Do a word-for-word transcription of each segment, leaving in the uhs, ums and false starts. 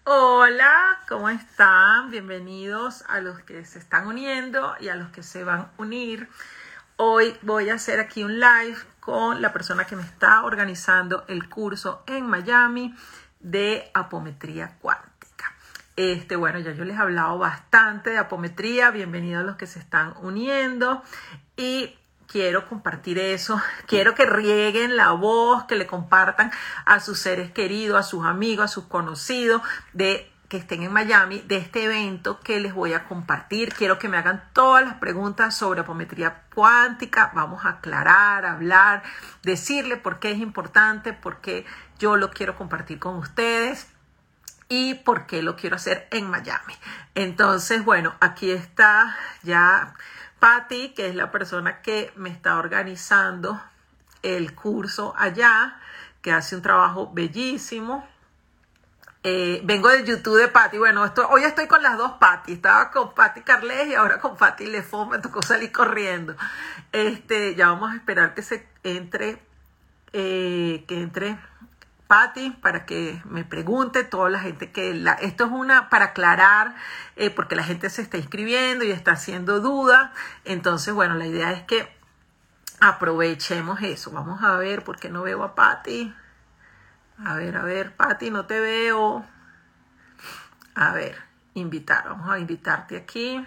Hola, ¿cómo están? Bienvenidos a los que se están uniendo y a los que se van a unir. Hoy voy a hacer aquí un live con la persona que me está organizando el curso en Miami de apometría cuántica. Este, bueno, ya yo les he hablado bastante de apometría. Bienvenidos a los que se están uniendo y quiero compartir eso, quiero que rieguen la voz, que le compartan a sus seres queridos, a sus amigos, a sus conocidos de que estén en Miami, de este evento que les voy a compartir. Quiero que me hagan todas las preguntas sobre apometría cuántica. Vamos a aclarar, hablar, decirle por qué es importante, por qué yo lo quiero compartir con ustedes y por qué lo quiero hacer en Miami. Entonces, bueno, aquí está ya Patti, que es la persona que me está organizando el curso allá, que hace un trabajo bellísimo. Eh, vengo de YouTube de Patti. Bueno, esto, hoy estoy con las dos Patti. Estaba con Patti Carles y ahora con Patti Lefón. Me tocó salir corriendo. Este, ya vamos a esperar que se entre, eh, que entre Patti para que me pregunte toda la gente que la, esto es una para aclarar eh, porque la gente se está inscribiendo y está haciendo dudas. Entonces, bueno, la idea es que aprovechemos eso. Vamos a ver por qué no veo a Patti. A ver, a ver, Patti, no te veo. A ver, invitar. Vamos a invitarte aquí.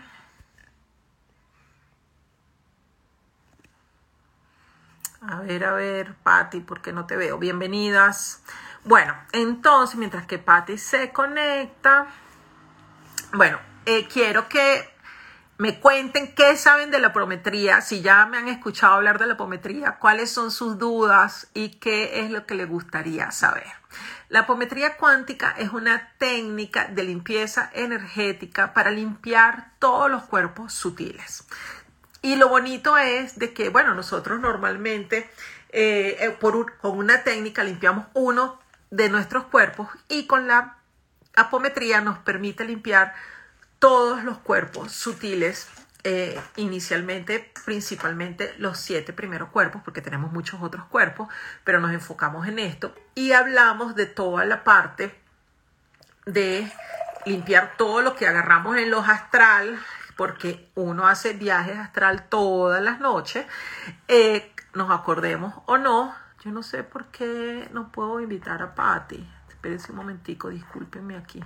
A ver, a ver, Patti, ¿por qué no te veo? Bienvenidas. Bueno, entonces, mientras que Patti se conecta, bueno, eh, quiero que me cuenten qué saben de la apometría, si ya me han escuchado hablar de la apometría, cuáles son sus dudas y qué es lo que les gustaría saber. La apometría cuántica es una técnica de limpieza energética para limpiar todos los cuerpos sutiles. Y lo bonito es de que, bueno, nosotros normalmente eh, por un, con una técnica limpiamos uno de nuestros cuerpos y con la apometría nos permite limpiar todos los cuerpos sutiles, eh, inicialmente, principalmente los siete primeros cuerpos, porque tenemos muchos otros cuerpos, pero nos enfocamos en esto y hablamos de toda la parte de limpiar todo lo que agarramos en los astral, porque uno hace viajes astral todas las noches, eh, nos acordemos o no. Yo no sé por qué no puedo invitar a Patti. Espérense un momentico, discúlpenme aquí.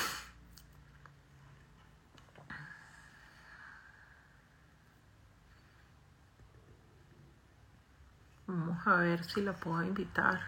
Vamos a ver si la puedo invitar.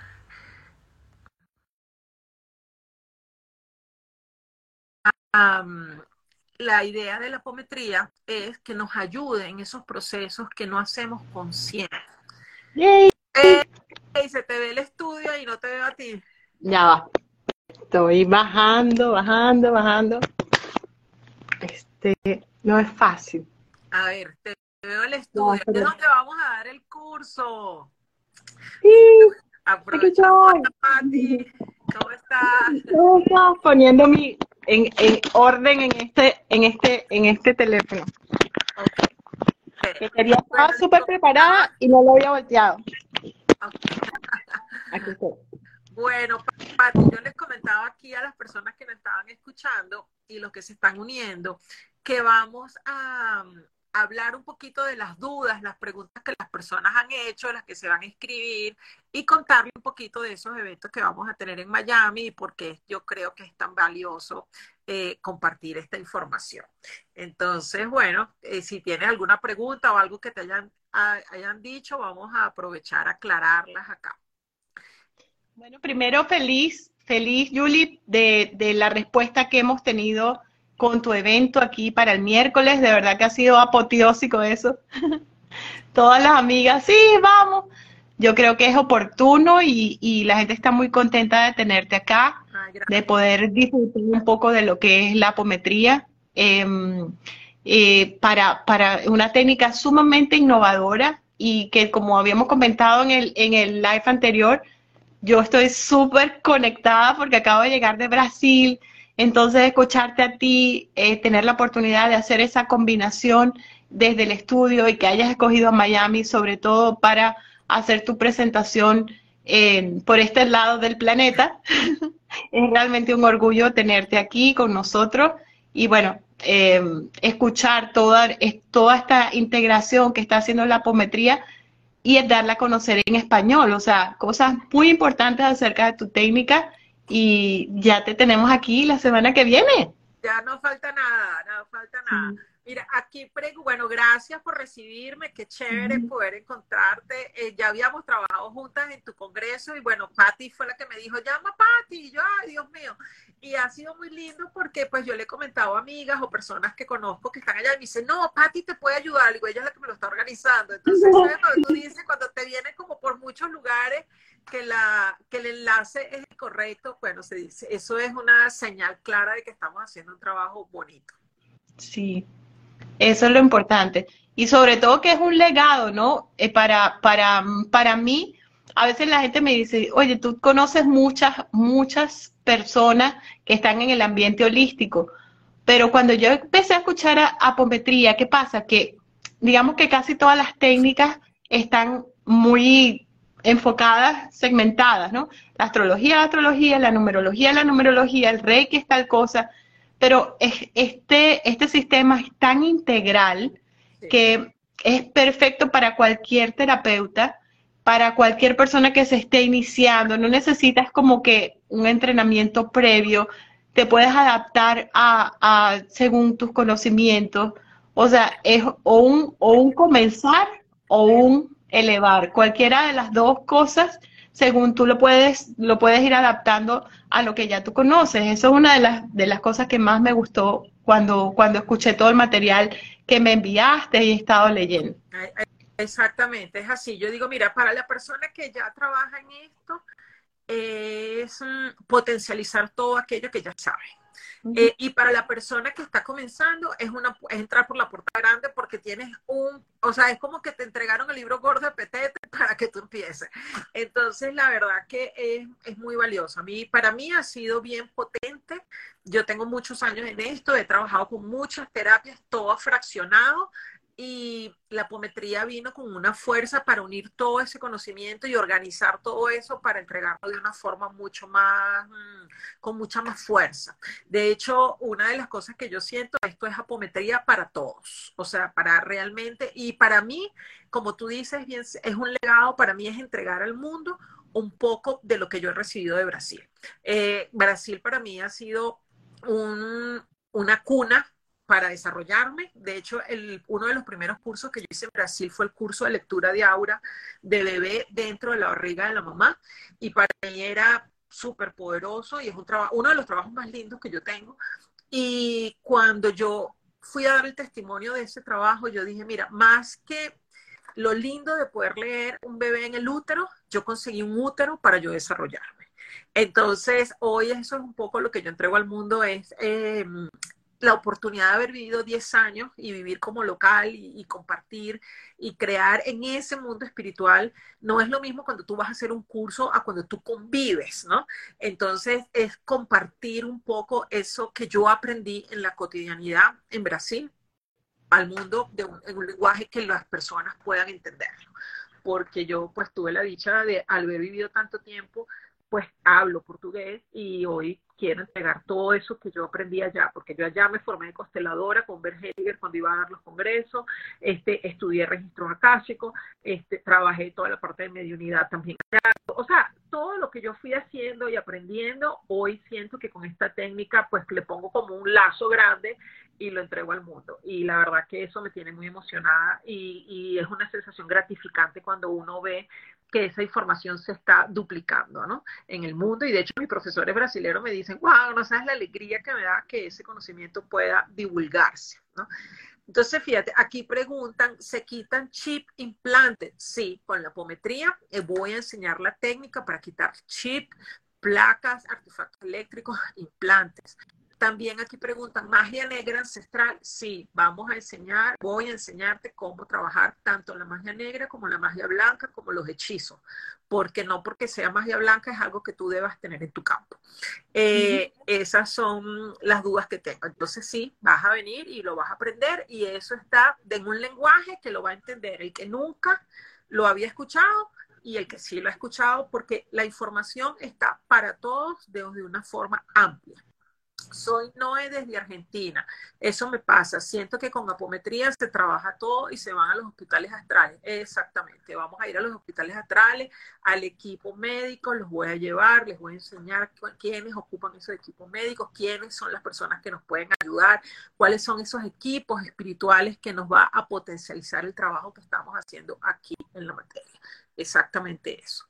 Um, la idea de la apometría es que nos ayude en esos procesos que no hacemos conscientes. Yay. Eh, se te ve el estudio y no te veo a ti. Ya va. Estoy bajando, bajando, bajando. Este, no es fácil. A ver, te veo el estudio. No, ¿De dónde vamos a dar el curso? Sí, Aprovechamos a Patti. ¿Cómo estás? Estaba poniendo mi en, en orden en este, en este, en este teléfono. Okay. Que quería estar súper preparada y no lo había volteado. Okay. Aquí estoy. Bueno, Patti, yo les comentaba aquí a las personas que me estaban escuchando y los que se están uniendo, que vamos a, a hablar un poquito de las dudas, las preguntas que las personas han hecho, las que se van a inscribir y contarle un poquito de esos eventos que vamos a tener en Miami y por qué yo creo que es tan valioso eh, compartir esta información. Entonces, bueno, eh, si tienes alguna pregunta o algo que te hayan, a, hayan dicho, vamos a aprovechar a aclararlas acá. Bueno, primero feliz, feliz, Julie, de, de la respuesta que hemos tenido con tu evento aquí para el miércoles. De verdad que ha sido apoteósico eso. Todas las amigas, sí, vamos. Yo creo que es oportuno y, y la gente está muy contenta de tenerte acá, Ay, de poder disfrutar un poco de lo que es la apometría. Eh, eh, para, para una técnica sumamente innovadora y que, como habíamos comentado en el, en el live anterior, yo estoy súper conectada porque acabo de llegar de Brasil, entonces escucharte a ti, eh, tener la oportunidad de hacer esa combinación desde el estudio y que hayas escogido a Miami sobre todo para hacer tu presentación eh, por este lado del planeta. Es realmente un orgullo tenerte aquí con nosotros y bueno, eh, escuchar toda, es, toda esta integración que está haciendo la apometría y es darla a conocer en español, o sea, cosas muy importantes acerca de tu técnica y ya te tenemos aquí la semana que viene. Ya no falta nada, no falta nada. Sí. Mira, aquí, pregu- bueno, gracias por recibirme, qué chévere poder encontrarte. Eh, ya habíamos trabajado juntas en tu congreso y bueno, Patti fue la que me dijo, llama a Patti, y yo, ay, Dios mío. Y ha sido muy lindo porque pues yo le he comentado a amigas o personas que conozco que están allá y me dicen, no, Patti te puede ayudar, y digo, ella es la que me lo está organizando. Entonces, ¿sabes lo que tú dices? Cuando te vienen como por muchos lugares, que, la, que el enlace es el correcto, bueno, se dice, eso es una señal clara de que estamos haciendo un trabajo bonito. Sí, eso es lo importante. Y sobre todo que es un legado, ¿no? Eh, para, para, para mí, a veces la gente me dice, oye, tú conoces muchas, muchas personas que están en el ambiente holístico, pero cuando yo empecé a escuchar a apometría, ¿qué pasa? Que digamos que casi todas las técnicas están muy enfocadas, segmentadas, ¿no? La astrología, la astrología, la numerología, la numerología, el reiki es tal cosa, pero es, este, este sistema es tan integral Sí. que es perfecto para cualquier terapeuta, para cualquier persona que se esté iniciando, no necesitas como que un entrenamiento previo, te puedes adaptar a, a según tus conocimientos, o sea, es o un, o un comenzar o un elevar, cualquiera de las dos cosas, según tú lo puedes, lo puedes ir adaptando a lo que ya tú conoces. Eso es una de las, de las cosas que más me gustó cuando, cuando escuché todo el material que me enviaste y he estado leyendo. Exactamente, es así. Yo digo, mira, para la persona que ya trabaja en esto, es mm, potencializar todo aquello que ya sabe. Uh-huh. Eh, y para la persona que está comenzando es, una, es entrar por la puerta grande porque tienes un, o sea, es como que te entregaron el libro gordo de Petete para que tú empieces. Entonces, la verdad que es, es muy valioso. A mí, para mí ha sido bien potente. Yo tengo muchos años en esto, he trabajado con muchas terapias, todo fraccionado. Y la apometría vino con una fuerza para unir todo ese conocimiento y organizar todo eso para entregarlo de una forma mucho más, mmm, con mucha más fuerza. De hecho, una de las cosas que yo siento, esto es apometría para todos, o sea, para realmente, y para mí, como tú dices, bien, es un legado, para mí es entregar al mundo un poco de lo que yo he recibido de Brasil. Eh, Brasil para mí ha sido un, una cuna para desarrollarme. De hecho, el, uno de los primeros cursos que yo hice en Brasil fue el curso de lectura de aura de bebé dentro de la barriga de la mamá, y para mí era súper poderoso y es un trabajo, uno de los trabajos más lindos que yo tengo. Y cuando yo fui a dar el testimonio de ese trabajo, yo dije, mira, más que lo lindo de poder leer un bebé en el útero, yo conseguí un útero para yo desarrollarme. Entonces, hoy eso es un poco lo que yo entrego al mundo, es eh, la oportunidad de haber vivido diez años y vivir como local y, y compartir y crear en ese mundo espiritual. No es lo mismo cuando tú vas a hacer un curso a cuando tú convives, ¿no? Entonces es compartir un poco eso que yo aprendí en la cotidianidad en Brasil al mundo de un, en un lenguaje que las personas puedan entenderlo. Porque yo pues tuve la dicha de, al haber vivido tanto tiempo, pues hablo portugués y hoy quiero entregar todo eso que yo aprendí allá, porque yo allá me formé de consteladora con Bert Hellinger cuando iba a dar los congresos, este, estudié registros akáshicos, este, trabajé toda la parte de mediunidad también allá. O sea, todo lo que yo fui haciendo y aprendiendo, hoy siento que con esta técnica pues le pongo como un lazo grande y lo entrego al mundo. Y la verdad que eso me tiene muy emocionada y, y es una sensación gratificante cuando uno ve que esa información se está duplicando, ¿no? En el mundo. Y de hecho mis profesores brasileños me dicen, wow, no sabes la alegría que me da que ese conocimiento pueda divulgarse, ¿no? Entonces, fíjate, aquí preguntan, ¿se quitan chip implantes? Sí, con la apometría eh, voy a enseñar la técnica para quitar chip, placas, artefactos eléctricos, implantes. También aquí preguntan, ¿magia negra ancestral? Sí, vamos a enseñar, voy a enseñarte cómo trabajar tanto la magia negra como la magia blanca, como los hechizos. Porque no porque sea magia blanca es algo que tú debas tener en tu campo. Eh, uh-huh. Esas son las dudas que tengo. Entonces sí, vas a venir y lo vas a aprender y eso está en un lenguaje que lo va a entender. El que nunca lo había escuchado, y el que sí lo ha escuchado, porque la información está para todos de, de una forma amplia. Soy Noé desde Argentina. Eso me pasa. Siento que con apometría se trabaja todo y se van a los hospitales astrales. Exactamente. Vamos a ir a los hospitales astrales, al equipo médico, los voy a llevar, les voy a enseñar quiénes ocupan esos equipos médicos, quiénes son las personas que nos pueden ayudar, cuáles son esos equipos espirituales que nos va a potencializar el trabajo que estamos haciendo aquí en la materia. Exactamente eso.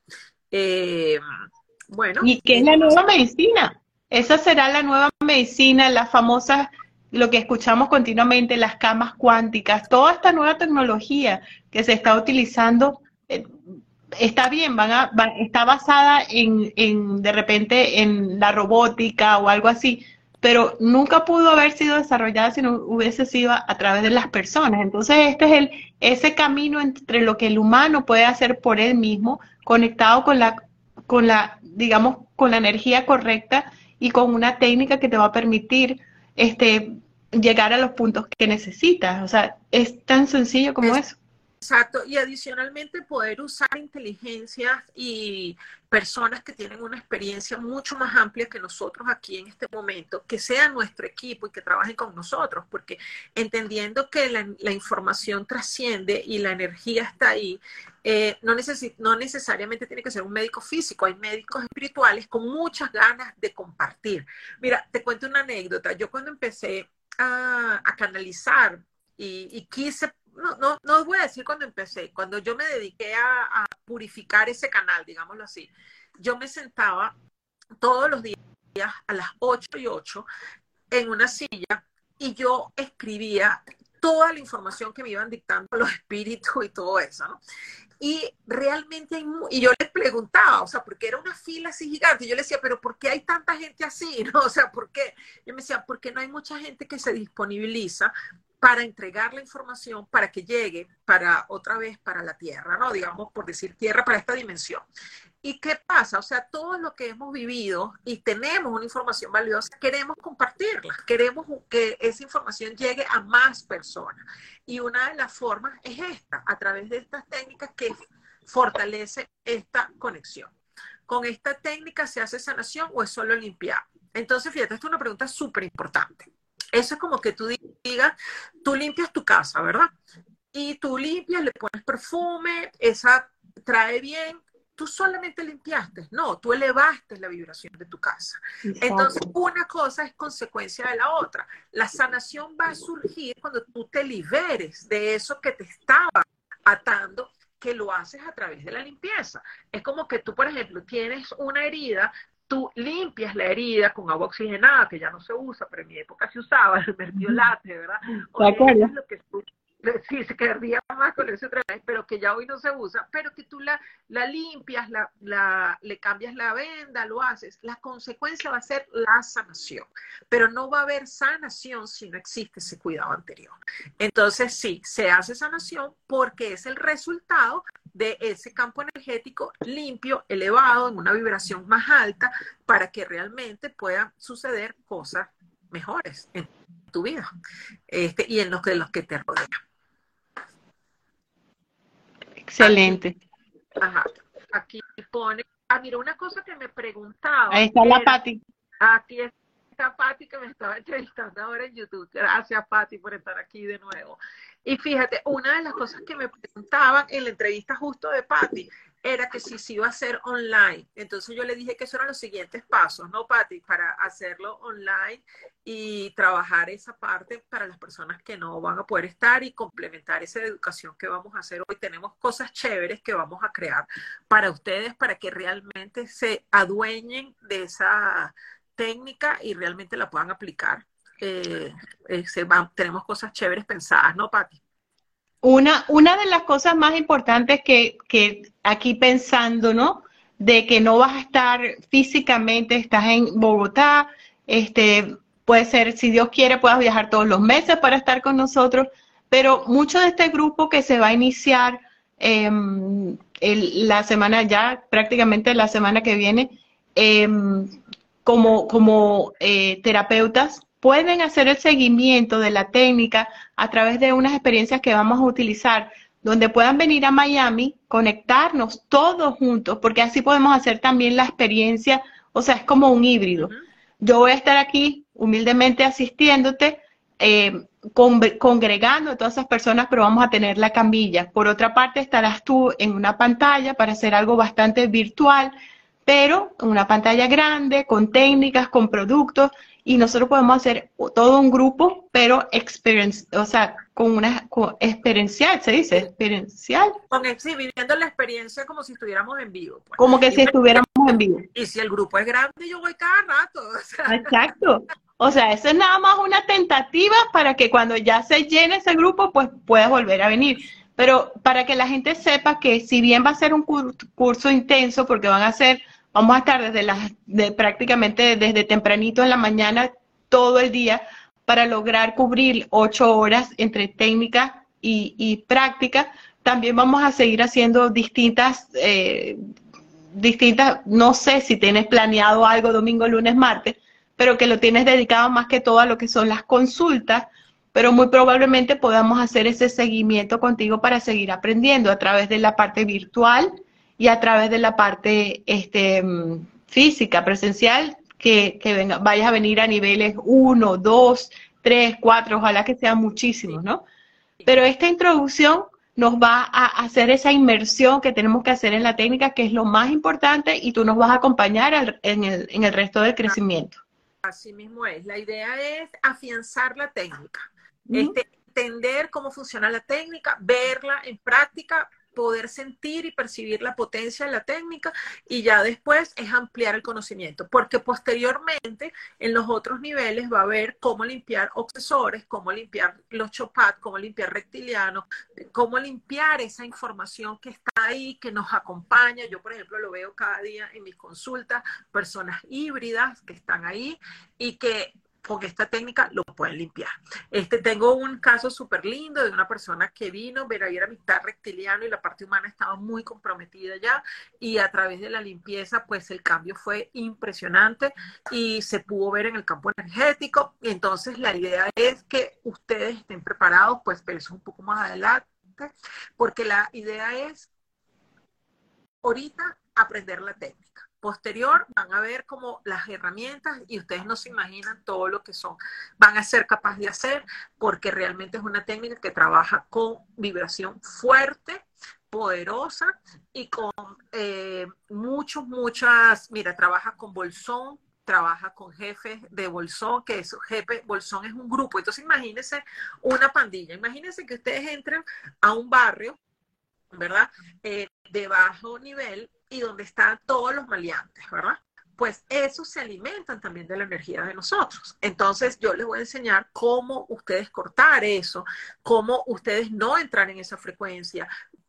Eh, bueno. ¿Y qué es la nueva medicina? Esa será la nueva medicina, las famosas, lo que escuchamos continuamente, las camas cuánticas, toda esta nueva tecnología que se está utilizando, eh, está bien, van a, va, está basada en, en, de repente, en la robótica o algo así, pero nunca pudo haber sido desarrollada si no hubiese sido a, a través de las personas. Entonces, este es el, ese camino entre lo que el humano puede hacer por él mismo, conectado con la, con la, digamos, con la energía correcta, y con una técnica que te va a permitir este, llegar a los puntos que necesitas. O sea, es tan sencillo como eso. Exacto, y adicionalmente poder usar inteligencias y personas que tienen una experiencia mucho más amplia que nosotros aquí en este momento, que sean nuestro equipo y que trabajen con nosotros, porque entendiendo que la, la información trasciende y la energía está ahí, eh, no, necesi- no necesariamente tiene que ser un médico físico, hay médicos espirituales con muchas ganas de compartir. Mira, te cuento una anécdota. Yo cuando empecé a, a canalizar y, y quise No, no, no os voy a decir cuando empecé, cuando yo me dediqué a, a purificar ese canal, digámoslo así, yo me sentaba todos los días a las ocho y ocho en una silla y yo escribía toda la información que me iban dictando los espíritus y todo eso, ¿no? Y realmente hay, y yo les preguntaba, o sea, porque era una fila así gigante, y yo les decía, pero ¿por qué hay tanta gente así? ¿No? O sea, ¿por qué? Yo me decía, porque no hay mucha gente que se disponibiliza para entregar la información para que llegue para otra vez para la Tierra, ¿no? Digamos, por decir Tierra, para esta dimensión. ¿Y qué pasa? O sea, todo lo que hemos vivido y tenemos una información valiosa, queremos compartirla, queremos que esa información llegue a más personas. Y una de las formas es esta, a través de estas técnicas que fortalece esta conexión. ¿Con esta técnica se hace sanación o es solo limpiar? Entonces, fíjate, esta es una pregunta súper importante. Eso es como que tú digas, tú limpias tu casa, ¿verdad? Y tú limpias, le pones perfume, esa trae bien, tú solamente limpiaste, no, tú elevaste la vibración de tu casa. Exacto. Entonces, una cosa es consecuencia de la otra. La sanación va a surgir cuando tú te liberes de eso que te estaba atando, que lo haces a través de la limpieza. Es como que tú, por ejemplo, tienes una herida, tú limpias la herida con agua oxigenada, que ya no se usa, pero en mi época se usaba, el mertiolate, ¿verdad? O es lo que sí, se quedaría más con eso otra vez, pero que ya hoy no se usa, pero que tú la, la limpias, la, la, le cambias la venda, lo haces, la consecuencia va a ser la sanación, pero no va a haber sanación si no existe ese cuidado anterior. Entonces sí, se hace sanación porque es el resultado de ese campo energético limpio, elevado, en una vibración más alta, para que realmente puedan suceder cosas mejores en tu vida este, y en los que, los que te rodean. Excelente. Aquí, ajá, aquí pone, ah, mira, una cosa que me preguntaba. Ahí está era, la Pati. Aquí está Pati que me estaba entrevistando ahora en YouTube. Gracias, Pati, por estar aquí de nuevo. Y fíjate, una de las cosas que me preguntaban en la entrevista justo de Pati era que si se iba a hacer online. Entonces yo le dije que esos eran los siguientes pasos, ¿no, Pati? Para hacerlo online y trabajar esa parte para las personas que no van a poder estar y complementar esa educación que vamos a hacer hoy. Tenemos cosas chéveres que vamos a crear para ustedes, para que realmente se adueñen de esa técnica y realmente la puedan aplicar. Eh, eh, se van, tenemos cosas chéveres pensadas, ¿no, Pati? Una, una de las cosas más importantes que, que aquí pensando, ¿no? De que no vas a estar físicamente, estás en Bogotá, este, puede ser, si Dios quiere, puedas viajar todos los meses para estar con nosotros, pero mucho de este grupo que se va a iniciar eh, el, la semana ya, prácticamente la semana que viene, eh, como, como eh, terapeutas, pueden hacer el seguimiento de la técnica a través de unas experiencias que vamos a utilizar donde puedan venir a Miami, conectarnos todos juntos, porque así podemos hacer también la experiencia, o sea, es como un híbrido. Ujú. Yo voy a estar aquí humildemente asistiéndote, eh, con, congregando a todas esas personas, pero vamos a tener la camilla. Por otra parte, estarás tú en una pantalla para hacer algo bastante virtual, pero en una pantalla grande, con técnicas, con productos, y nosotros podemos hacer todo un grupo, pero experience, o sea, con una con experiencial, se dice, Sí. experiencial, Con el- sí, viviendo la experiencia como si estuviéramos en vivo, pues. como que Y si bueno, estuviéramos en vivo. y si el grupo es grande, yo voy cada rato. O sea, Exacto. O sea, eso es nada más una tentativa para que cuando ya se llene ese grupo, pues puedas volver a venir. Pero para que la gente sepa que si bien va a ser un cur- curso intenso, porque van a ser, vamos a estar desde las, de prácticamente desde tempranito en la mañana todo el día para lograr cubrir ocho horas entre técnica y, y práctica, también vamos a seguir haciendo distintas, eh, distintas, no sé si tienes planeado algo domingo, lunes, martes, pero que lo tienes dedicado más que todo a lo que son las consultas, pero muy probablemente podamos hacer ese seguimiento contigo para seguir aprendiendo a través de la parte virtual y a través de la parte este, física, presencial, que, que venga, vayas a venir a niveles uno, dos, tres, cuatro, ojalá que sean sí, muchísimos, ¿no? sí. Pero esta introducción nos va a hacer esa inmersión que tenemos que hacer en la técnica, que es lo más importante, y tú nos vas a acompañar al, en, el, en el resto del crecimiento. Así mismo es. La idea es afianzar la técnica, Uh -huh. este, entender cómo funciona la técnica, verla en práctica, poder sentir y percibir la potencia de la técnica y ya después es ampliar el conocimiento, porque posteriormente en los otros niveles va a ver cómo limpiar obsesores, cómo limpiar los chopat, cómo limpiar reptilianos, cómo limpiar esa información que está ahí, que nos acompaña. Yo, por ejemplo, lo veo cada día en mis consultas, personas híbridas que están ahí y que con esta técnica lo pueden limpiar. Este, tengo un caso súper lindo de una persona que vino, pero era mitad reptiliano y la parte humana estaba muy comprometida ya, y a través de la limpieza, pues el cambio fue impresionante y se pudo ver en el campo energético. Y entonces la idea es que ustedes estén preparados, pues, pero eso un poco más adelante, porque la idea es ahorita aprender la técnica. Posterior van a ver como las herramientas y ustedes no se imaginan todo lo que son, van a ser capaces de hacer, porque realmente es una técnica que trabaja con vibración fuerte, poderosa y con eh, muchos, muchas, mira, trabaja con bolsón, trabaja con jefes de bolsón, que es jefe, bolsón es un grupo. Entonces imagínense una pandilla, imagínense que ustedes entran a un barrio, ¿verdad? Eh, de bajo nivel y donde están todos los maleantes, ¿verdad? Pues esos se alimentan también de la energía de nosotros. Entonces yo les voy a enseñar cómo ustedes cortar eso, cómo ustedes no entrar en esa frecuencia,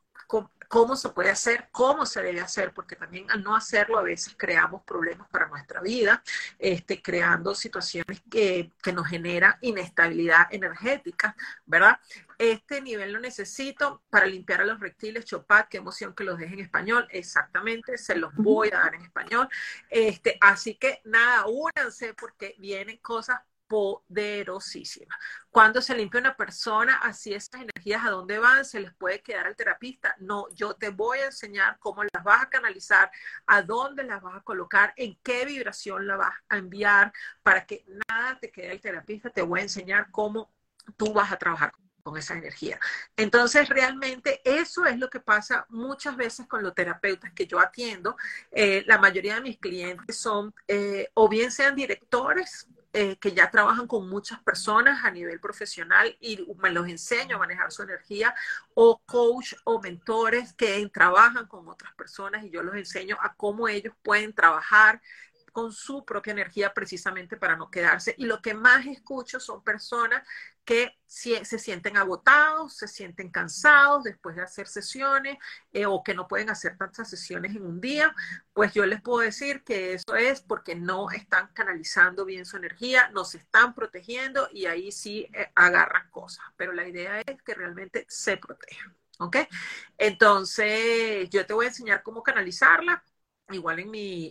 cómo se puede hacer, cómo se debe hacer, porque también al no hacerlo a veces creamos problemas para nuestra vida, este, creando situaciones que, que nos generan inestabilidad energética, ¿verdad? Este nivel lo necesito para limpiar a los reptiles, chopat, qué emoción que los deje en español, exactamente, se los voy a dar en español. Este, así que nada, únanse porque vienen cosas poderosísima. Cuando se limpia una persona, así esas energías a dónde van, se les puede quedar al terapista. No, yo te voy a enseñar cómo las vas a canalizar, a dónde las vas a colocar, en qué vibración la vas a enviar, para que nada te quede al terapista. Te voy a enseñar cómo tú vas a trabajar con esa energía. Entonces, realmente eso es lo que pasa muchas veces con los terapeutas que yo atiendo. Eh, la mayoría de mis clientes son, eh, o bien sean directores, Eh, que ya trabajan con muchas personas a nivel profesional y me los enseño a manejar su energía, o coach o mentores que trabajan con otras personas y yo los enseño a cómo ellos pueden trabajar con su propia energía precisamente para no quedarse. Y lo que más escucho son personas que se sienten agotados, se sienten cansados después de hacer sesiones eh, o que no pueden hacer tantas sesiones en un día. Pues yo les puedo decir que eso es porque no están canalizando bien su energía, no se están protegiendo y ahí sí eh, agarran cosas. Pero la idea es que realmente se protejan. ¿Ok? Entonces, yo te voy a enseñar cómo canalizarla. Igual en mi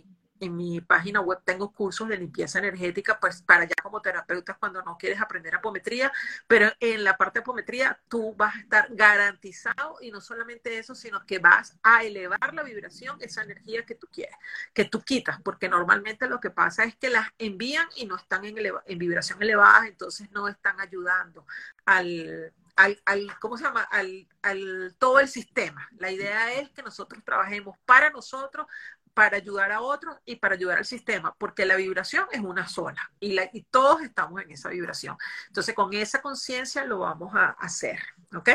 en mi página web tengo cursos de limpieza energética, pues para ya como terapeutas cuando no quieres aprender apometría, pero en la parte de apometría tú vas a estar garantizado y no solamente eso, sino que vas a elevar la vibración, esa energía que tú quieres, que tú quitas, porque normalmente lo que pasa es que las envían y no están en, eleva en vibración elevada, entonces no están ayudando al... Al, al, ¿cómo se llama? Al, al todo el sistema. La idea es que nosotros trabajemos para nosotros, para ayudar a otros y para ayudar al sistema, porque la vibración es una sola y, la, y todos estamos en esa vibración. Entonces, con esa conciencia lo vamos a hacer, ¿ok?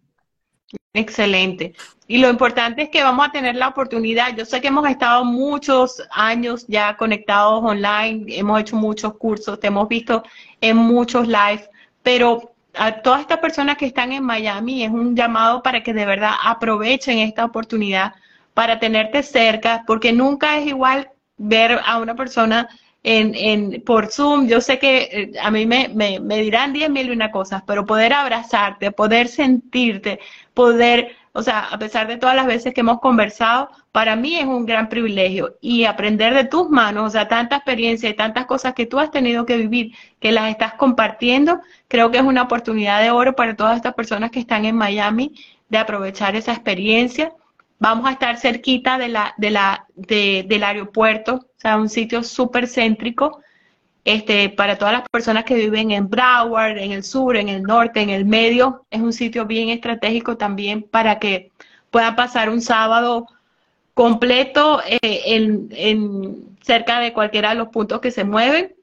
Excelente. Y lo importante es que vamos a tener la oportunidad. Yo sé que hemos estado muchos años ya conectados online, hemos hecho muchos cursos, te hemos visto en muchos live, pero a todas estas personas que están en Miami es un llamado para que de verdad aprovechen esta oportunidad para tenerte cerca, porque nunca es igual ver a una persona en, en, por Zoom. Yo sé que eh, a mí me, me, me dirán diez mil y una cosas, pero poder abrazarte, poder sentirte, poder, o sea, a pesar de todas las veces que hemos conversado, para mí es un gran privilegio y aprender de tus manos, o sea, tanta experiencia y tantas cosas que tú has tenido que vivir, que las estás compartiendo, creo que es una oportunidad de oro para todas estas personas que están en Miami de aprovechar esa experiencia. Vamos a estar cerquita de la, de la, de, del aeropuerto, o sea, un sitio súper céntrico. Este, para todas las personas que viven en Broward, en el sur, en el norte, en el medio, es un sitio bien estratégico también para que puedan pasar un sábado completo eh, en, en cerca de cualquiera de los puntos que se mueven.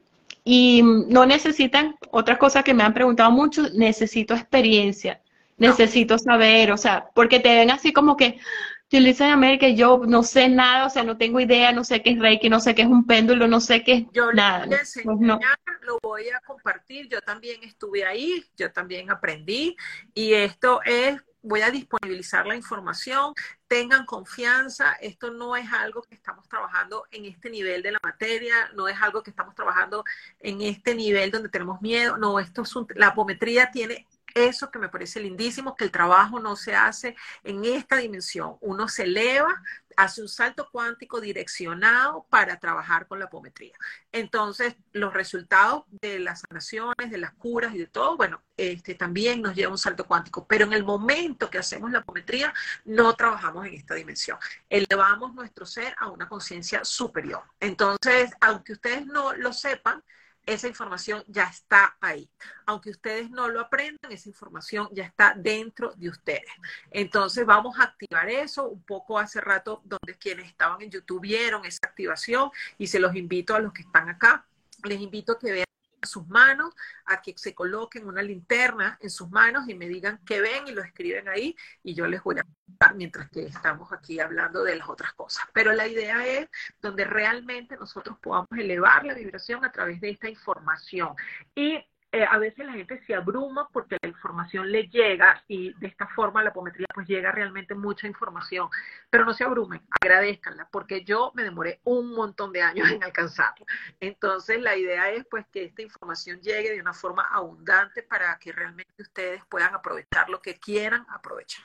Y no necesitan, otra cosa que me han preguntado mucho, necesito experiencia, No. necesito saber, o sea, porque te ven así como que, yo le en América, yo no sé nada, o sea, no tengo idea, no sé qué es Reiki, no sé qué es un péndulo, no sé qué es Yo les nada. voy a Pues no. enseñar, lo voy a compartir. Yo también estuve ahí, yo también aprendí y esto es, voy a disponibilizar la información. Tengan confianza, esto no es algo que estamos trabajando en este nivel de la materia, no es algo que estamos trabajando en este nivel donde tenemos miedo, no, esto es un, la apometría tiene eso que me parece lindísimo, que el trabajo no se hace en esta dimensión, uno se eleva, hace un salto cuántico direccionado para trabajar con la apometría. Entonces, los resultados de las sanaciones, de las curas y de todo, bueno, este también nos lleva un salto cuántico, pero en el momento que hacemos la apometría, no trabajamos en esta dimensión. Elevamos nuestro ser a una conciencia superior. Entonces, aunque ustedes no lo sepan, esa información ya está ahí. Aunque ustedes no lo aprendan, esa información ya está dentro de ustedes. Entonces vamos a activar eso. Un poco hace rato, donde quienes estaban en YouTube vieron esa activación y se los invito a los que están acá. Les invito a que vean sus manos, a que se coloquen una linterna en sus manos y me digan qué ven y lo escriben ahí y yo les voy a contar mientras que estamos aquí hablando de las otras cosas. Pero la idea es donde realmente nosotros podamos elevar la vibración a través de esta información. Y eh, a veces la gente se abruma porque la información le llega y de esta forma la apometría pues llega realmente mucha información, pero no se abrumen, agradezcanla, porque yo me demoré un montón de años en alcanzarla. Entonces la idea es pues que esta información llegue de una forma abundante para que realmente ustedes puedan aprovechar lo que quieran aprovechar.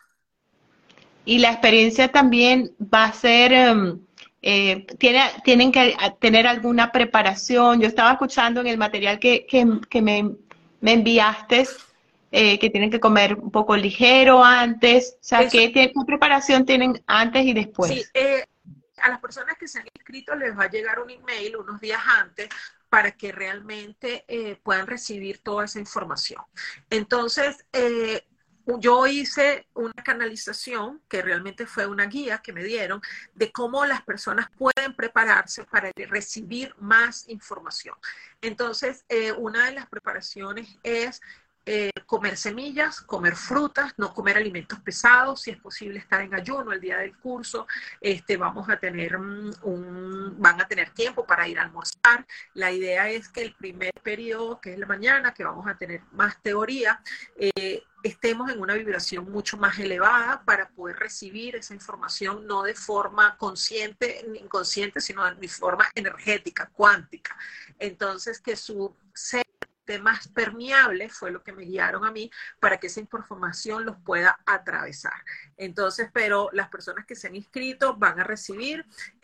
Y la experiencia también va a ser, um, eh, tiene, tienen que tener alguna preparación. Yo estaba escuchando en el material que, que, que me, me enviaste, eh, que tienen que comer un poco ligero antes. O sea, Eso, ¿qué, qué preparación tienen antes y sí, después? eh, a las personas que se han inscrito les va a llegar un email unos días antes para que realmente eh, puedan recibir toda esa información. Entonces, eh, yo hice una canalización que realmente fue una guía que me dieron de cómo las personas pueden prepararse para recibir más información. Entonces, eh, una de las preparaciones es eh, comer semillas, comer frutas, no comer alimentos pesados, si es posible estar en ayuno el día del curso. Este, vamos a tener un, van a tener tiempo para ir a almorzar. La idea es que el primer periodo, que es la mañana, que vamos a tener más teoría, eh, estemos en una vibración mucho más elevada para poder recibir esa información no de forma consciente ni inconsciente, sino de forma energética, cuántica. Entonces, que su ser más permeable fue lo que me guiaron a mí para que esa información los pueda atravesar. Entonces, pero las personas que se han inscrito van a recibir, eh,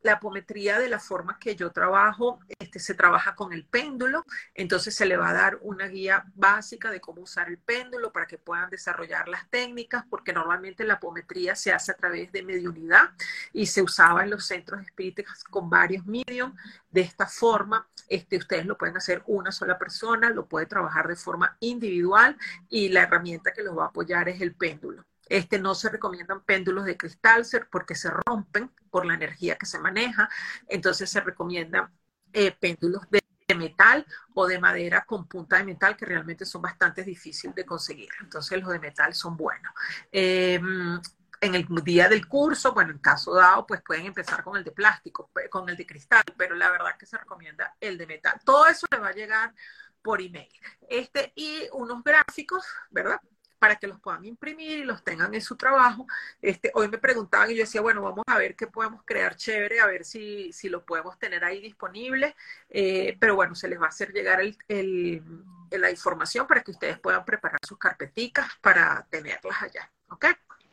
la apometría de la forma que yo trabajo, este, se trabaja con el péndulo, entonces se le va a dar una guía básica de cómo usar el péndulo para que puedan desarrollar las técnicas, porque normalmente la apometría se hace a través de mediunidad y se usaba en los centros espíritas con varios medium. De esta forma, este, ustedes lo pueden hacer una sola persona, lo puede trabajar de forma individual y la herramienta que los va a apoyar es el péndulo. Este, no se recomiendan péndulos de cristal porque se rompen por la energía que se maneja, entonces se recomiendan eh, péndulos de, de metal o de madera con punta de metal, que realmente son bastante difíciles de conseguir, entonces los de metal son buenos. Eh, en el día del curso, bueno, en caso dado, pues pueden empezar con el de plástico, con el de cristal, pero la verdad que se recomienda el de metal. Todo eso les va a llegar por email. Este, y unos gráficos, ¿verdad?, para que los puedan imprimir y los tengan en su trabajo. Este, hoy me preguntaban y yo decía, bueno, vamos a ver qué podemos crear chévere, a ver si, si lo podemos tener ahí disponible, eh, pero bueno, se les va a hacer llegar el, el, la información para que ustedes puedan preparar sus carpeticas para tenerlas allá, ¿ok?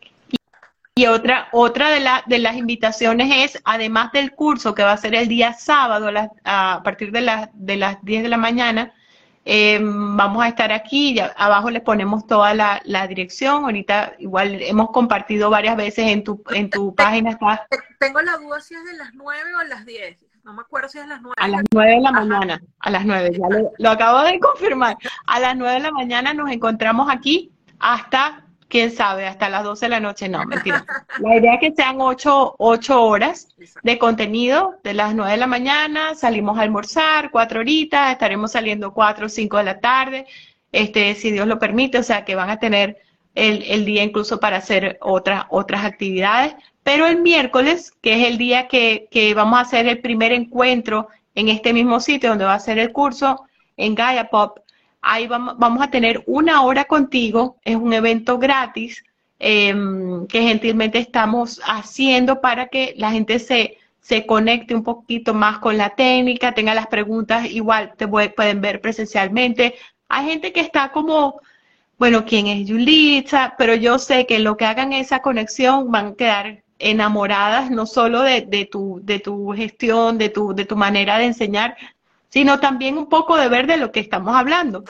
Y otra, otra de, la, de las invitaciones es, además del curso que va a ser el día sábado a, la, a partir de, la, de las diez de la mañana, Eh, vamos a estar aquí, ya abajo les ponemos toda la, la dirección. Ahorita igual hemos compartido varias veces en tu, en tu página. Está Tengo la duda si es de las nueve o a las diez. No me acuerdo si es a las nueve. A las nueve de la Ajá. mañana, a las nueve, ya lo, lo acabo de confirmar. A las nueve de la mañana nos encontramos aquí hasta, quién sabe, hasta las doce de la noche. No, mentira. La idea es que sean ocho, ocho horas de contenido, de las nueve de la mañana, salimos a almorzar, cuatro horitas, estaremos saliendo cuatro o cinco de la tarde, este, si Dios lo permite, o sea que van a tener el, el día incluso para hacer otras, otras actividades, pero el miércoles, que es el día que, que vamos a hacer el primer encuentro en este mismo sitio donde va a ser el curso, en Gaia Pop, ahí vamos, vamos a tener una hora contigo, es un evento gratis, eh, que gentilmente estamos haciendo para que la gente se, se conecte un poquito más con la técnica, tenga las preguntas, igual te pueden ver presencialmente. Hay gente que está como, bueno, ¿quién es Yulitza? Pero yo sé que lo que hagan esa conexión van a quedar enamoradas no solo de, de, tu, de tu gestión, de tu, de tu manera de enseñar, sino también un poco de ver de lo que estamos hablando.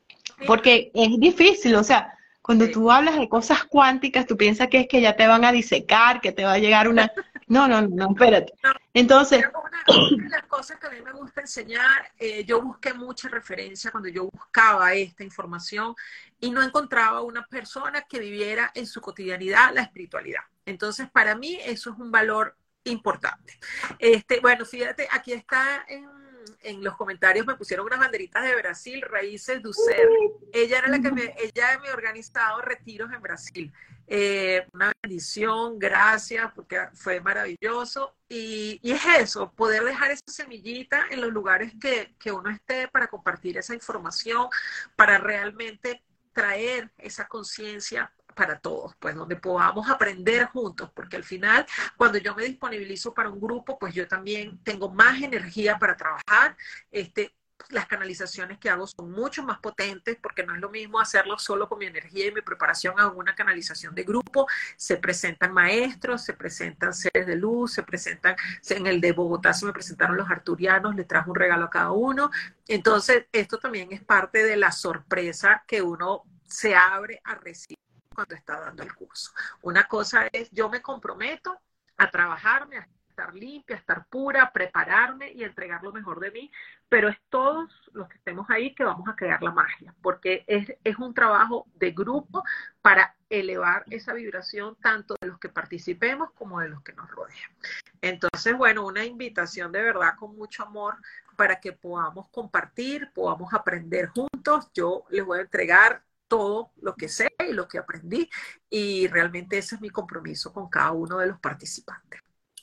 Porque es difícil, o sea, cuando tú hablas de cosas cuánticas, tú piensas que es que ya te van a disecar, que te va a llegar una... No, no, no, espérate. Entonces... Una, una de las cosas que a mí me gusta enseñar, eh, yo busqué mucha referencia cuando yo buscaba esta información y no encontraba una persona que viviera en su cotidianidad la espiritualidad. Entonces, para mí eso es un valor importante. Este, bueno, fíjate, aquí está en... en los comentarios me pusieron unas banderitas de Brasil, Raíces do Ser. Ella era la que me, ella me ha organizado retiros en Brasil. Eh, una bendición, gracias, porque fue maravilloso. Y, y es eso, poder dejar esa semillita en los lugares que, que uno esté para compartir esa información, para realmente traer esa conciencia para todos, pues donde podamos aprender juntos, porque al final cuando yo me disponibilizo para un grupo, pues yo también tengo más energía para trabajar. Este, las canalizaciones que hago son mucho más potentes, porque no es lo mismo hacerlo solo con mi energía y mi preparación a una canalización de grupo. Se presentan maestros, se presentan seres de luz, se presentan, en el de Bogotá se me presentaron los arturianos, le trajo un regalo a cada uno. Entonces esto también es parte de la sorpresa que uno se abre a recibir cuando está dando el curso. Una cosa es, yo me comprometo a trabajarme, a estar limpia, a estar pura, a prepararme y a entregar lo mejor de mí, pero es todos los que estemos ahí que vamos a crear la magia, porque es, es un trabajo de grupo para elevar esa vibración tanto de los que participemos como de los que nos rodean. Entonces, bueno, una invitación de verdad con mucho amor para que podamos compartir, podamos aprender juntos. Yo les voy a entregar todo lo que sé y lo que aprendí, y realmente ese es mi compromiso con cada uno de los participantes.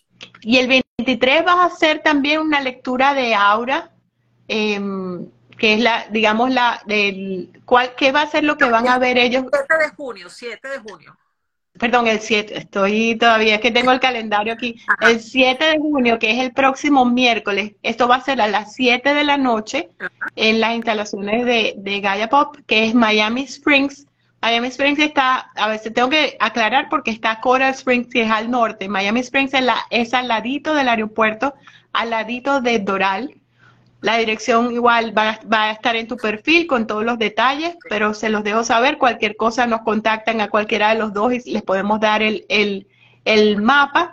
Y el veintitrés vas a hacer también una lectura de aura, eh, que es la, digamos, la del cuál, ¿qué va a ser lo que van a ver ellos? siete de junio, siete de junio. Perdón, el siete, estoy todavía, es que tengo el calendario aquí. Ajá. El siete de junio, que es el próximo miércoles, esto va a ser a las siete de la noche. Ajá. En las instalaciones de, de Gaia Pop, que es Miami Springs, Miami Springs está, a veces tengo que aclarar porque está Coral Springs, que es al norte. Miami Springs es, la, es al ladito del aeropuerto, al ladito de Doral. La dirección igual va, va a estar en tu perfil con todos los detalles, pero se los dejo saber. Cualquier cosa nos contactan a cualquiera de los dos y les podemos dar el, el, el mapa.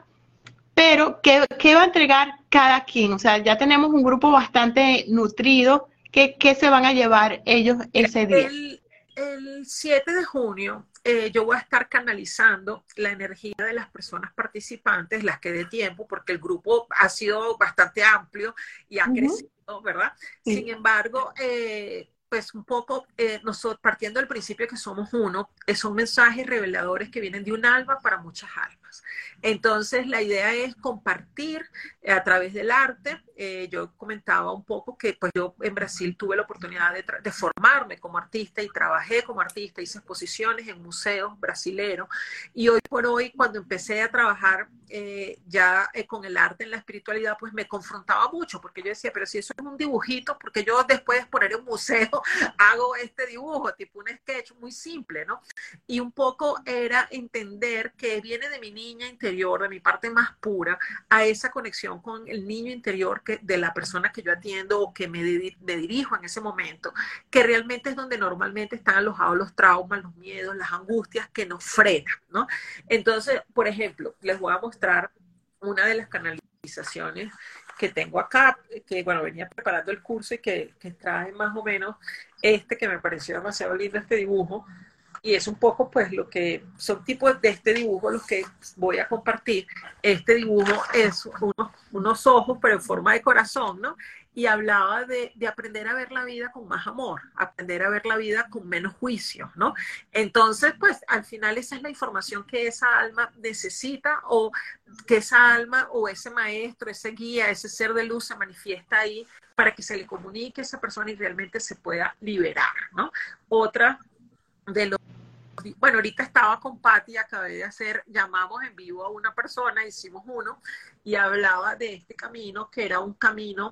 Pero, ¿qué, ¿qué va a entregar cada quien? O sea, ya tenemos un grupo bastante nutrido. ¿Qué, qué se van a llevar ellos ese día? El, el siete de junio eh, yo voy a estar canalizando la energía de las personas participantes, las que dé tiempo, porque el grupo ha sido bastante amplio y ha Uh -huh. crecido, ¿verdad? Sí. Sin embargo, eh, pues un poco, eh, nosotros, partiendo del principio que somos uno, eh, son mensajes reveladores que vienen de un alma para muchas almas. Entonces, la idea es compartir eh, a través del arte. Eh, yo comentaba un poco que pues yo en Brasil tuve la oportunidad de, de formarme como artista y trabajé como artista, hice exposiciones en museos brasileños y hoy por hoy cuando empecé a trabajar eh, ya eh, con el arte en la espiritualidad, pues me confrontaba mucho porque yo decía, pero si eso es un dibujito, porque yo después de poner en un museo hago este dibujo, tipo un sketch muy simple, ¿no? Y un poco era entender que viene de mi niña interior, de mi parte más pura, a esa conexión con el niño interior que, de la persona que yo atiendo o que me, de, me dirijo en ese momento, que realmente es donde normalmente están alojados los traumas, los miedos, las angustias que nos frenan, ¿no? Entonces, por ejemplo, les voy a mostrar una de las canalizaciones que tengo acá, que bueno, venía preparando el curso y que, que trae más o menos este que me pareció demasiado lindo este dibujo. Y es un poco pues lo que son tipos de este dibujo los que voy a compartir. Este dibujo es unos, unos ojos pero en forma de corazón, ¿no? Y hablaba de, de aprender a ver la vida con más amor, aprender a ver la vida con menos juicios, ¿no? Entonces, pues al final esa es la información que esa alma necesita o que esa alma o ese maestro, ese guía, ese ser de luz se manifiesta ahí para que se le comunique a esa persona y realmente se pueda liberar, ¿no? Otra de los bueno, ahorita estaba con Patti, acabé de hacer, llamamos en vivo a una persona, hicimos uno, y hablaba de este camino, que era un camino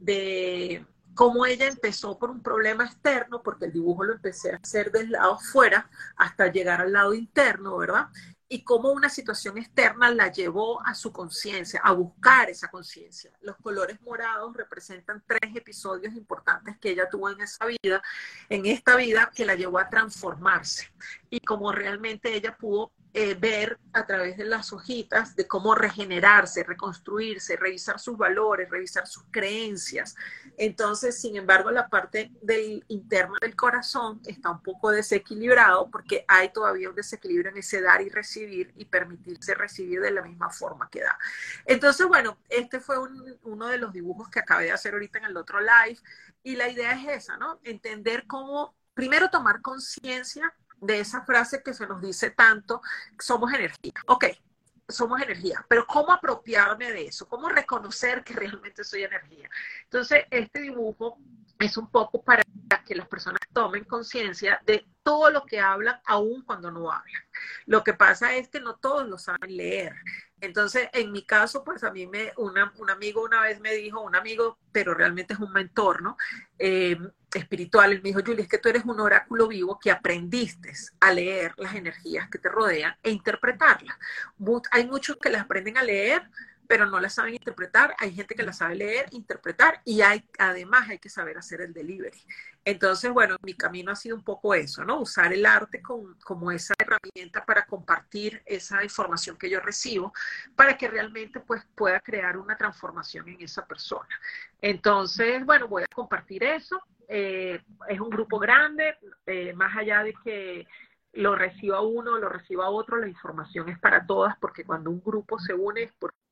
de cómo ella empezó por un problema externo, porque el dibujo lo empecé a hacer del lado afuera hasta llegar al lado interno, ¿verdad? Y cómo una situación externa la llevó a su conciencia, a buscar esa conciencia. Los colores morados representan tres episodios importantes que ella tuvo en esa vida, en esta vida, que la llevó a transformarse. Y cómo realmente ella pudo eh, ver a través de las hojitas de cómo regenerarse, reconstruirse, revisar sus valores, revisar sus creencias. Entonces, sin embargo, la parte del interna del corazón está un poco desequilibrado porque hay todavía un desequilibrio en ese dar y recibir y permitirse recibir de la misma forma que da. Entonces, bueno, este fue un, uno de los dibujos que acabé de hacer ahorita en el otro live y la idea es esa, ¿no? Entender cómo, primero tomar conciencia de esa frase que se nos dice tanto, somos energía. Ok, somos energía, pero ¿cómo apropiarme de eso? ¿Cómo reconocer que realmente soy energía? Entonces, este dibujo es un poco para que las personas tomen conciencia de todo lo que hablan, aun cuando no hablan. Lo que pasa es que no todos lo saben leer. Entonces, en mi caso, pues a mí me, una, un amigo una vez me dijo, un amigo, pero realmente es un mentor, ¿no? Eh, espiritual, él me dijo, Julie, es que tú eres un oráculo vivo que aprendiste a leer las energías que te rodean e interpretarlas. Hay muchos que las aprenden a leer, pero no las saben interpretar. Hay gente que las sabe leer, interpretar y hay, además hay que saber hacer el delivery. Entonces, bueno, mi camino ha sido un poco eso, ¿no? Usar el arte con, como esa herramienta para compartir esa información que yo recibo para que realmente pues pueda crear una transformación en esa persona. Entonces, bueno, voy a compartir eso. Eh, es un grupo grande, eh, más allá de que lo reciba uno, lo reciba otro, la información es para todas, porque cuando un grupo se une es porque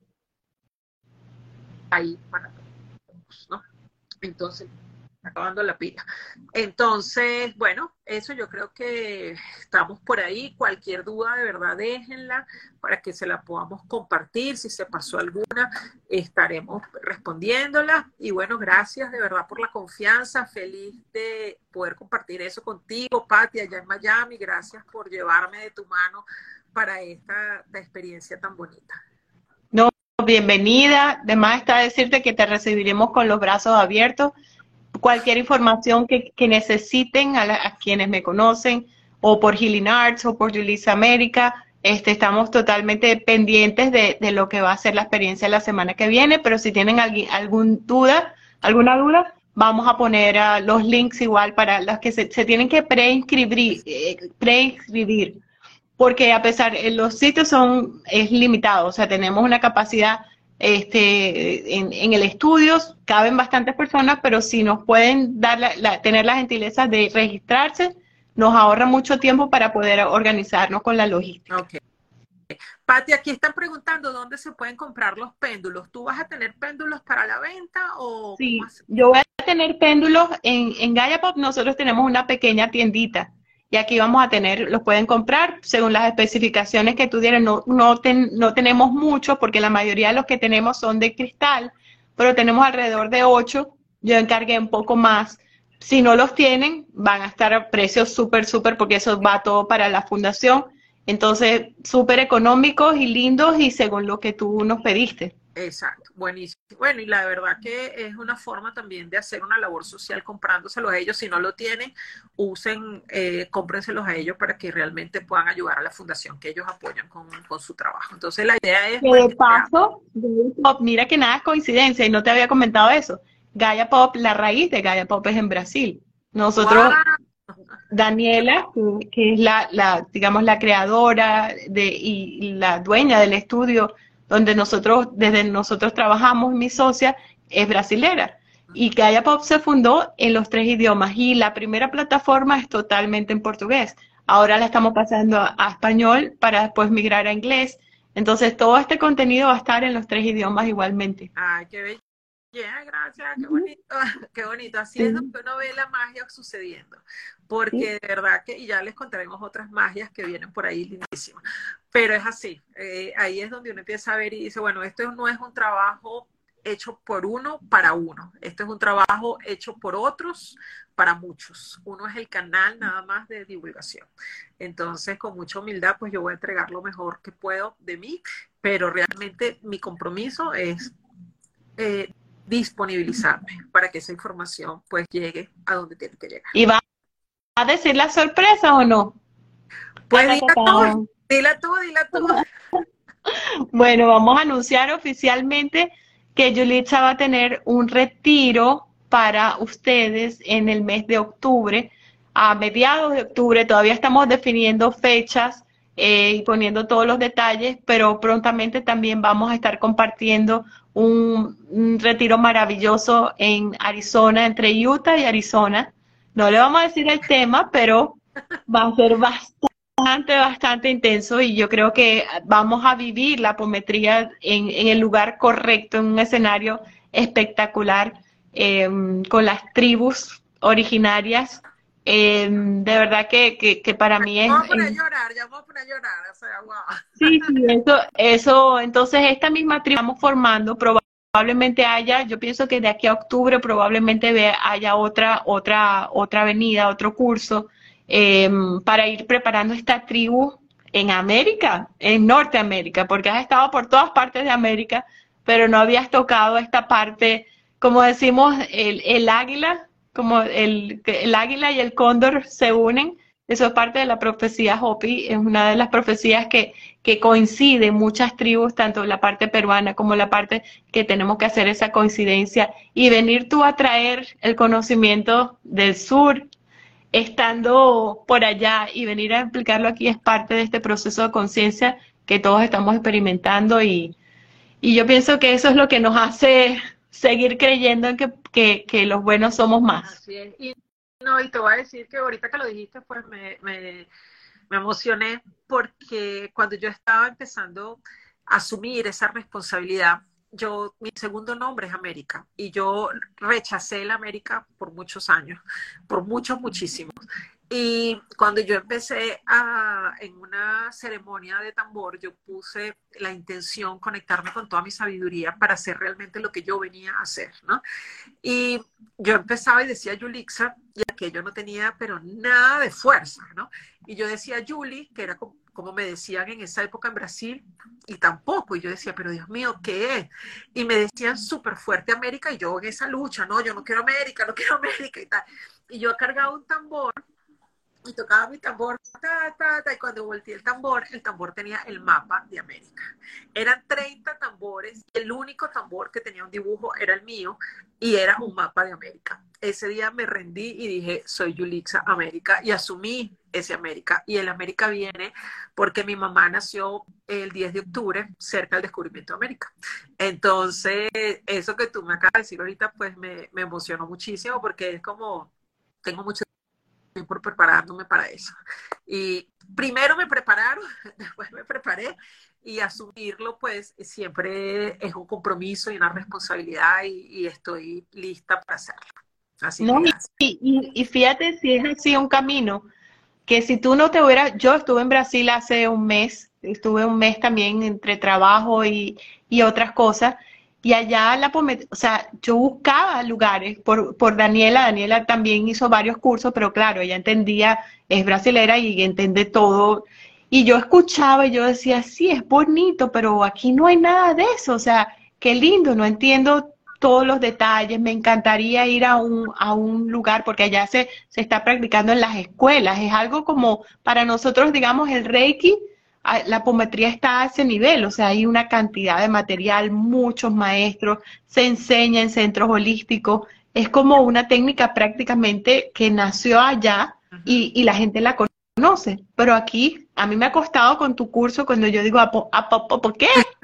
ahí para todos, ¿no? Entonces, acabando la pila. Entonces, bueno, eso yo creo que estamos por ahí. Cualquier duda, de verdad, déjenla para que se la podamos compartir. Si se pasó alguna, estaremos respondiéndola. Y bueno, gracias de verdad por la confianza. Feliz de poder compartir eso contigo, Patti, allá en Miami. Gracias por llevarme de tu mano para esta, esta experiencia tan bonita. No, bienvenida. Además está decirte que te recibiremos con los brazos abiertos. Cualquier información que, que necesiten, a, la, a quienes me conocen o por Healing Arts o por Julissa América. Este, estamos totalmente pendientes de, de lo que va a ser la experiencia la semana que viene, pero si tienen algui- algún duda, alguna duda, vamos a poner uh, los links igual para los que se, se tienen que preinscribir, eh, preinscribir, porque a pesar, eh, los sitios son, es limitado, o sea, tenemos una capacidad, este, en, en el estudio, caben bastantes personas, pero si nos pueden dar la, la, tener la gentileza de registrarse, nos ahorra mucho tiempo para poder organizarnos con la logística. Okay. Pati, aquí están preguntando dónde se pueden comprar los péndulos. ¿Tú vas a tener péndulos para la venta o Sí, cómo haces? yo voy a tener péndulos en, en Gaia Pop. Nosotros tenemos una pequeña tiendita y aquí vamos a tener, los pueden comprar según las especificaciones que tú tienes. No, no, ten, no tenemos muchos porque la mayoría de los que tenemos son de cristal, pero tenemos alrededor de ocho. Yo encargué un poco más. Si no los tienen, van a estar a precios súper, súper, porque eso va todo para la fundación. Entonces, súper económicos y lindos y según lo que tú nos pediste. Exacto, buenísimo. Bueno, y la verdad que es una forma también de hacer una labor social comprándoselos a ellos. Si no lo tienen, usen, eh, cómprenselos a ellos para que realmente puedan ayudar a la fundación que ellos apoyan con, con su trabajo. Entonces, la idea es Que pues, de que sea... paso, Gaia Pop, mira que nada es coincidencia y no te había comentado eso. Gaia Pop, la raíz de Gaia Pop es en Brasil. Nosotros, ¡Wow! Daniela, que, que es la, la, digamos, la creadora de, y, y la dueña del estudio donde nosotros, desde nosotros trabajamos, mi socia, es brasilera. Y Gaia Pop se fundó en los tres idiomas y la primera plataforma es totalmente en portugués. Ahora la estamos pasando a, a español para después migrar a inglés. Entonces todo este contenido va a estar en los tres idiomas igualmente. Ay, qué bello. Yeah, gracias, qué bonito, qué bonito. Así es Sí, donde uno ve la magia sucediendo, sí. porque de verdad que, y ya les contaremos otras magias que vienen por ahí lindísimas, pero es así, eh, ahí es donde uno empieza a ver y dice, bueno, esto no es un trabajo hecho por uno para uno, esto es un trabajo hecho por otros para muchos. Uno es el canal nada más de divulgación. Entonces, con mucha humildad, pues yo voy a entregar lo mejor que puedo de mí, pero realmente mi compromiso es... Eh, disponibilizarme para que esa información pues llegue a donde tiene que llegar. ¿Y va a decir la sorpresa o no? Ta, Pues ta, ta, dila ta. tú, dila tú, dila tú. Bueno, vamos a anunciar oficialmente que Julissa va a tener un retiro para ustedes en el mes de octubre, a mediados de octubre. Todavía estamos definiendo fechas eh, y poniendo todos los detalles, pero prontamente también vamos a estar compartiendo un, un retiro maravilloso en Arizona, entre Utah y Arizona. No le vamos a decir el tema, pero va a ser bastante bastante, bastante intenso y yo creo que vamos a vivir la apometría en, en el lugar correcto, en un escenario espectacular, eh, con las tribus originarias. Eh, de verdad que, que, que para mí es, Vamos a poner a es llorar, ya vamos a poner a llorar, o sea, wow. sí, sí, eso, eso, entonces esta misma tribu estamos formando, probablemente haya, yo pienso que de aquí a octubre probablemente ve- haya otra, otra, otra avenida, otro curso, eh, para ir preparando esta tribu en América, en Norteamérica, porque has estado por todas partes de América, pero no habías tocado esta parte, como decimos, el, el águila, como el, el águila y el cóndor se unen. Eso es parte de la profecía Hopi, es una de las profecías que, que coincide en muchas tribus, tanto la parte peruana como la parte que tenemos que hacer esa coincidencia y venir tú a traer el conocimiento del sur, estando por allá y venir a explicarlo aquí es parte de este proceso de conciencia que todos estamos experimentando y, y yo pienso que eso es lo que nos hace seguir creyendo en que, que, que los buenos somos más. Así es. Y, no, y te voy a decir que ahorita que lo dijiste, pues me, me, me emocioné porque cuando yo estaba empezando a asumir esa responsabilidad, yo, mi segundo nombre es América y yo rechacé la América por muchos años, por muchos, muchísimos. Y cuando yo empecé a, en una ceremonia de tambor, yo puse la intención conectarme con toda mi sabiduría para hacer realmente lo que yo venía a hacer, ¿no? Y yo empezaba y decía Yulixa, y aquello no tenía, pero nada de fuerza, ¿no? Y yo decía Yuli, que era como, como me decían en esa época en Brasil, y tampoco. Y yo decía, pero Dios mío, ¿qué es? Y me decían súper fuerte América, y yo en esa lucha, no, yo no quiero América, no quiero América y tal. Y yo cargaba un tambor y tocaba mi tambor, ta, ta, ta, y cuando volteé el tambor, el tambor tenía el mapa de América. Eran treinta tambores, y el único tambor que tenía un dibujo era el mío, y era un mapa de América. Ese día me rendí y dije, soy Yulixa América, y asumí ese América. Y el América viene porque mi mamá nació el diez de octubre, cerca del descubrimiento de América. Entonces, eso que tú me acabas de decir ahorita, pues me, me emocionó muchísimo, porque es como, tengo mucho por preparándome para eso. Y primero me prepararon, después me preparé, y asumirlo pues siempre es un compromiso y una responsabilidad, y, y estoy lista para hacerlo. Así No, que y, gracias. y, y fíjate si es así un camino, que si tú no te hubieras, yo estuve en Brasil hace un mes, estuve un mes también entre trabajo y, y otras cosas, y allá la pomet- o sea, yo buscaba lugares por, por Daniela, Daniela también hizo varios cursos, pero claro, ella entendía, es brasilera y entiende todo, y yo escuchaba y yo decía, sí, es bonito, pero aquí no hay nada de eso, o sea, qué lindo, no entiendo todos los detalles, me encantaría ir a un, a un lugar, porque allá se, se está practicando en las escuelas, es algo como para nosotros, digamos, el Reiki, a- la apometría está a ese nivel, o sea, hay una cantidad de material, muchos maestros, se enseña en centros holísticos, es como una técnica prácticamente que nació allá Ujú. y, y la gente la conoce, pero aquí a mí me ha costado con tu curso cuando yo digo, ¿a, po- a po- po- ¿por qué?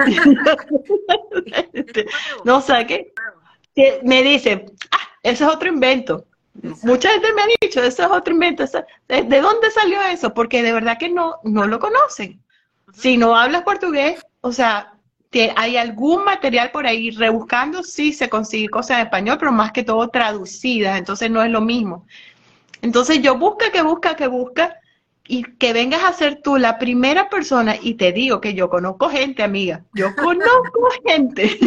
Es nuevo, No sé es qué, nuevo. que me dicen, ah, ese es otro invento. Mucha Exacto. gente me ha dicho, eso es otro invento. Eso, ¿de, de dónde salió eso? Porque de verdad que no, no lo conocen. Ujú. Si no hablas portugués, o sea, te- hay algún material por ahí rebuscando, sí se consigue cosas en español, pero más que todo traducidas, entonces no es lo mismo. Entonces yo busca, que busca, que busca, y que vengas a ser tú la primera persona, y te digo que yo conozco gente, amiga, yo conozco gente.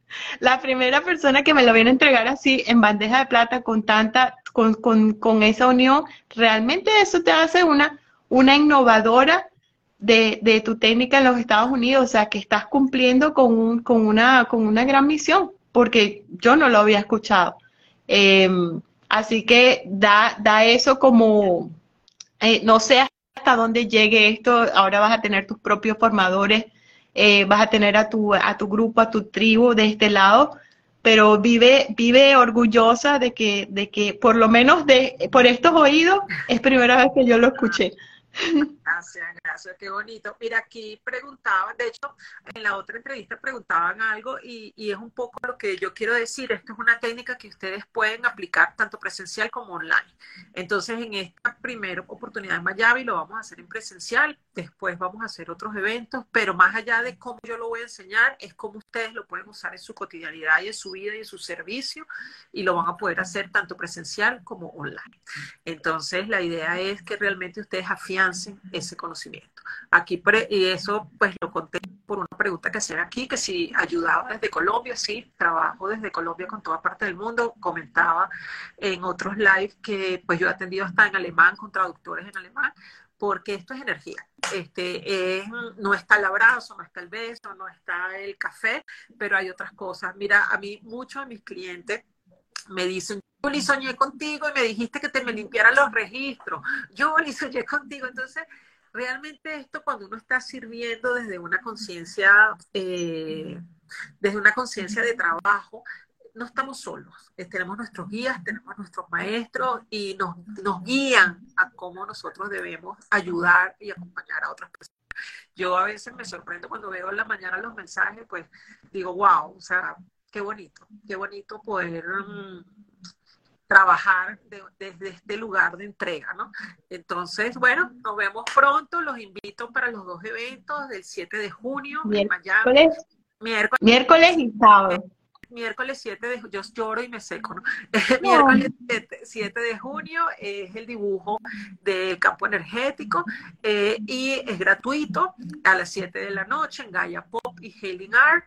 La primera persona que me lo viene a entregar así en bandeja de plata con tanta, con, con, con esa unión, realmente eso te hace una, una innovadora de, de tu técnica en los Estados Unidos, o sea, que estás cumpliendo con, un, con, una, con una gran misión, porque yo no lo había escuchado. Eh, Así que da, da eso como, eh, no sé hasta dónde llegue esto, ahora vas a tener tus propios formadores, eh, vas a tener a tu, a tu grupo, a tu tribu de este lado, pero vive, vive orgullosa de que, de que por lo menos de, por estos oídos es primera vez que yo lo escuché. Gracias, gracias, qué bonito. Mira, aquí preguntaban, de hecho, en la otra entrevista preguntaban algo, y, y es un poco lo que yo quiero decir. Esto es una técnica que ustedes pueden aplicar tanto presencial como online. Entonces, en esta primera oportunidad en Miami lo vamos a hacer en presencial, después vamos a hacer otros eventos, pero más allá de cómo yo lo voy a enseñar, es cómo ustedes lo pueden usar en su cotidianidad y en su vida y en su servicio, y lo van a poder hacer tanto presencial como online. Entonces, la idea es que realmente ustedes afiancen ese conocimiento. Aquí, pre, y eso pues lo conté por una pregunta que hacían aquí, que si ayudaba desde Colombia. Sí, trabajo desde Colombia con toda parte del mundo. Comentaba en otros live que pues yo he atendido hasta en alemán, con traductores en alemán, porque esto es energía. Este, es, no está el abrazo, no está el beso, no está el café, pero hay otras cosas. Mira, a mí muchos de mis clientes me dicen, Julie, soñé contigo y me dijiste que te me limpiaran los registros. Julie, soñé contigo. Entonces, realmente esto, cuando uno está sirviendo desde una conciencia, eh, desde una conciencia de trabajo, no estamos solos. Eh, tenemos nuestros guías, tenemos nuestros maestros, y nos, nos guían a cómo nosotros debemos ayudar y acompañar a otras personas. Yo a veces me sorprendo cuando veo en la mañana los mensajes, pues digo, wow, o sea, qué bonito, qué bonito poder um, trabajar de, desde este lugar de entrega, ¿no? Entonces, bueno, nos vemos pronto, los invito para los dos eventos del siete de junio en Miami, Miércoles, miércoles, miércoles y sábado. miércoles siete de junio, yo lloro y me seco, ¿no? No, Miércoles siete de junio es el dibujo del campo energético, eh, y es gratuito a las siete de la noche en Gaia Pop y Healing Art.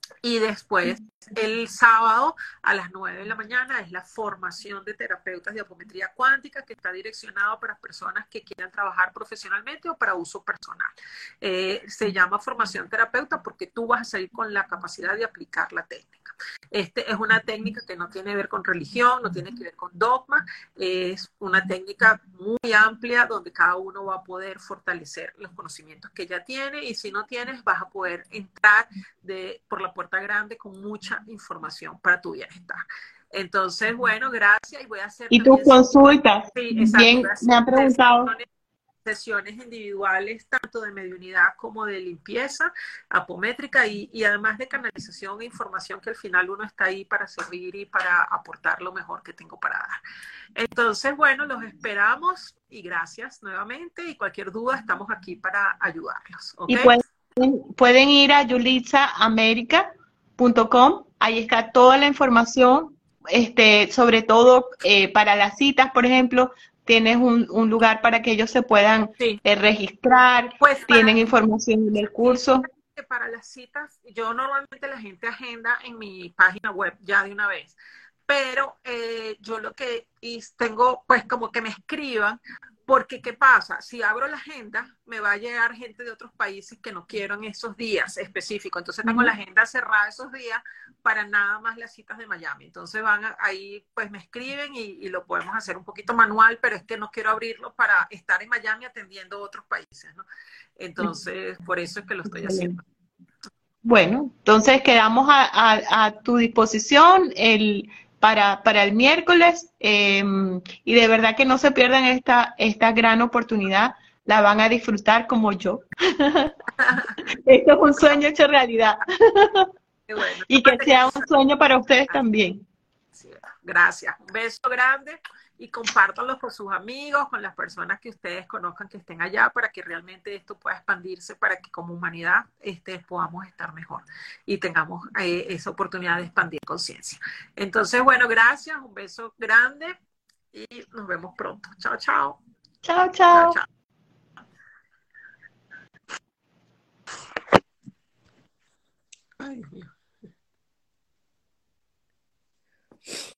Y después, el sábado a las nueve de la mañana es la formación de terapeutas de apometría cuántica, que está direccionado para personas que quieran trabajar profesionalmente o para uso personal. Eh, se llama formación terapeuta porque tú vas a salir con la capacidad de aplicar la técnica. Este es una técnica que no tiene que ver con religión, no tiene que ver con dogma, es una técnica muy amplia donde cada uno va a poder fortalecer los conocimientos que ya tiene, y si no tienes vas a poder entrar de, por la puerta grande con mucha información para tu bienestar. Entonces, bueno, gracias, y voy a hacer Y tus también, consultas, sí, exacto, voy bien, a me han hacer preguntado. sesiones sesiones individuales, tanto de mediunidad como de limpieza apométrica, y, y además de canalización e información, que al final uno está ahí para servir y para aportar lo mejor que tengo para dar. Entonces, bueno, los esperamos y gracias nuevamente, y cualquier duda estamos aquí para ayudarlos, ¿ok? Y pueden, pueden ir a yulitza america punto com, ahí está toda la información, este, sobre todo eh, para las citas, por ejemplo, tienes un, un lugar para que ellos se puedan Sí, eh, registrar, pues para, tienen información del sí, curso. que para las citas, yo normalmente la gente agenda en mi página web ya de una vez, pero eh, yo lo que tengo, pues como que me escriban, porque ¿qué pasa? Si abro la agenda, me va a llegar gente de otros países que no quiero en esos días específicos, entonces tengo la Ujú. agenda cerrada esos días para nada más las citas de Miami, entonces van a, ahí pues me escriben, y, y lo podemos hacer un poquito manual, pero es que no quiero abrirlo para estar en Miami atendiendo otros países, ¿no? Entonces, por eso es que lo estoy haciendo. Excelente. Bueno, entonces quedamos a, a- a tu disposición el, para, para el miércoles, eh, y de verdad que no se pierdan esta, esta gran oportunidad, la van a disfrutar como yo. Esto es un sueño hecho realidad Qué bueno, y que tómate sea eso. un sueño para ustedes también. Gracias. Un beso grande, y compártanlo con sus amigos, con las personas que ustedes conozcan que estén allá, para que realmente esto pueda expandirse, para que como humanidad este, podamos estar mejor y tengamos eh, esa oportunidad de expandir conciencia. Entonces, bueno, gracias, un beso grande y nos vemos pronto. Chao, chao. Chao, Chao, chao. chao. Ay, Dios mío.